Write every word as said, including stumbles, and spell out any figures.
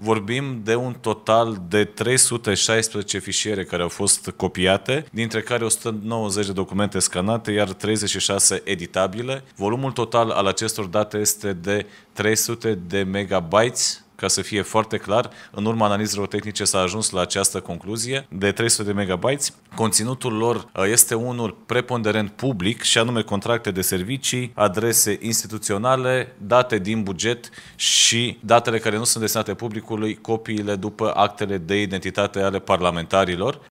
vorbim de un total de trei sute șaisprezece fișiere care au fost copiate, dintre care o sută nouăzeci de documente scanate, iar treizeci și șase editabile. Volumul total al acestor date este de trei sute de megabytes. Ca să fie foarte clar, în urma analizelor tehnice s-a ajuns la această concluzie de trei sute de megabytes. Conținutul lor este unul preponderent public, și anume contracte de servicii, adrese instituționale, date din buget și datele care nu sunt destinate publicului, copiile după actele de identitate ale parlamentarilor.